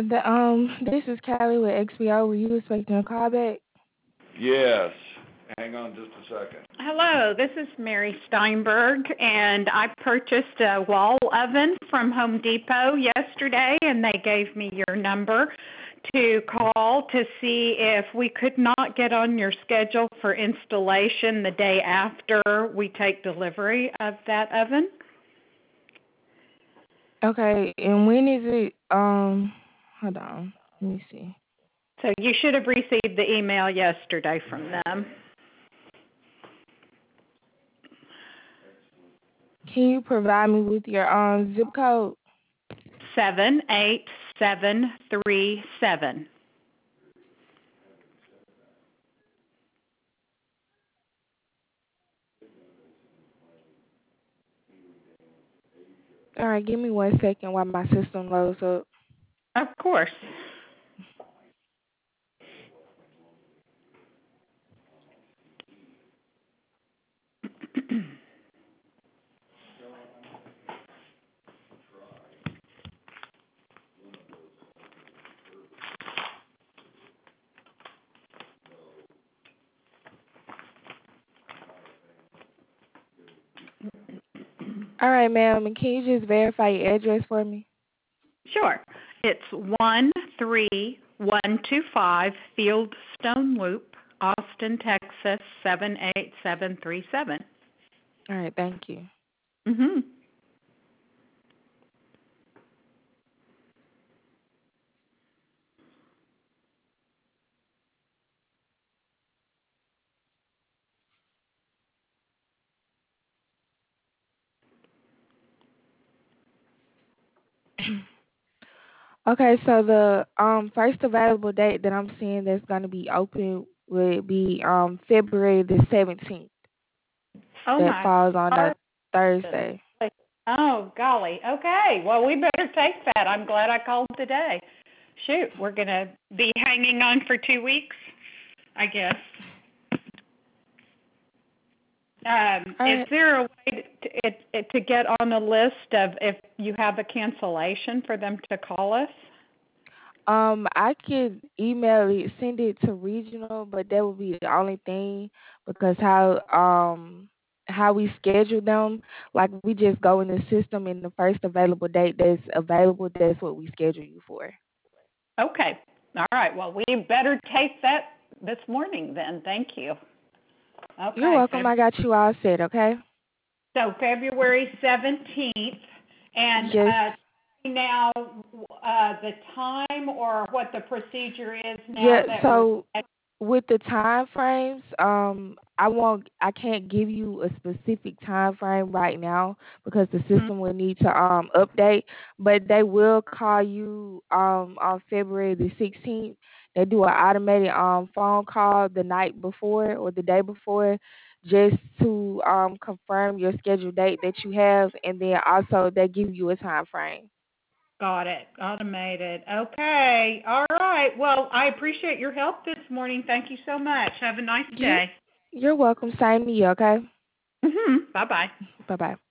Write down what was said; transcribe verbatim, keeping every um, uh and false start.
the, um, this is Callie with X B O. Were you expecting a call back? Yes. Hang on just a second. Hello, this is Mary Steinberg, and I purchased a wall oven from Home Depot yesterday, and they gave me your number to call to see if we could not get on your schedule for installation the day after we take delivery of that oven. Okay, and when is it? Um, hold on. Let me see. So you should have received the email yesterday from them. Can you provide me with your um zip code? seven eight seven three seven. All right, give me one second while my system loads up. Of course. All right, ma'am, and can you just verify your address for me? Sure. It's one three one two five Fieldstone Loop, Austin, Texas seven eight seven three seven. All right, thank you. Mhm. Okay, so the um first available date that I'm seeing that's going to be open would be um February the seventeenth. Oh That my. falls on a God. Thursday. Oh golly. Okay. Well, we better take that. I'm glad I called today. Shoot, we're gonna be hanging on for two weeks, I guess. Um, All is right. there a way to, it, to get on a list of if you have a cancellation for them to call us? Um, I could email it, send it to regional, but that would be the only thing because how um how we schedule them, like we just go in the system and the first available date that's available, that's what we schedule you for. Okay. All right. Well, we better take that this morning then. Thank you. You're Okay. welcome. Feb- I got you all set. Okay. so February seventeenth, and Yes. uh, now uh, the time or what the procedure is now Yeah. that we're. So with the time frames, um, I won't, I can't give you a specific time frame right now because the system will need to um update. But they will call you um on February the sixteenth. They do an automated um phone call the night before or the day before, just to um confirm your scheduled date that you have, and then also they give you a time frame. Got it. Automated. Okay. All right. Well, I appreciate your help this morning. Thank you so much. Have a nice You, day. you're welcome. Sign me, okay? Mm-hmm. Bye bye. Bye bye.